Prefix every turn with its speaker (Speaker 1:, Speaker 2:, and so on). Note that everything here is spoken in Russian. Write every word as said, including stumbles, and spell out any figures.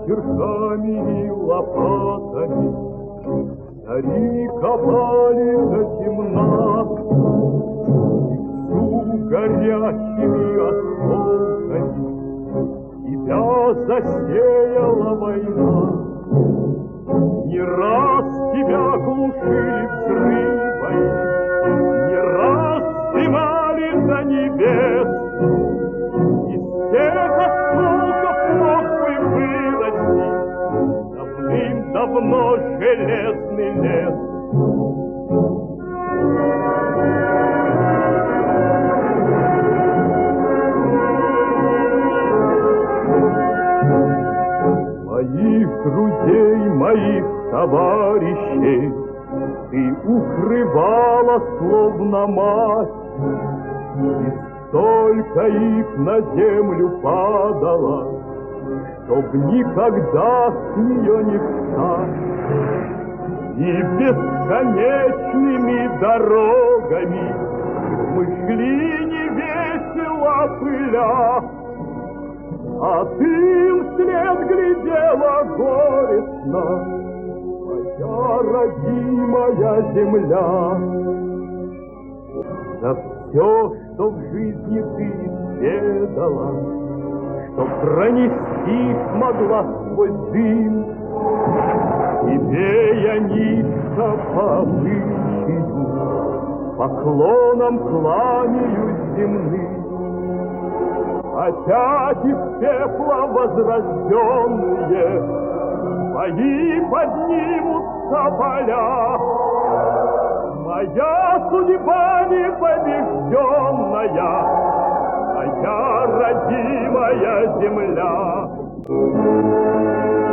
Speaker 1: кирками и лопатами цари копали до темна, и всю горячими осколками тебя засеяла война. Не раз тебя глушили взрывами, не раз снимали до небес. Из тех осколков мог бы вырасти давным-давно железный лес. Моих друзей, моих товарищей ты укрывала, словно мать, и столько их на землю падало, чтоб никогда с нее не встать. И бесконечными дорогами мы шли невесело пыля, а ты вслед глядела горестно, моя родимая земля. За все, что в жизни ты изведала, что пронести смогла сквозь дым, тебе я низко по обычаю поклоном кланяюсь земным. Опять из пепла возрожденные бои поднимутся поля. Моя судьба непобежденная, моя родимая земля.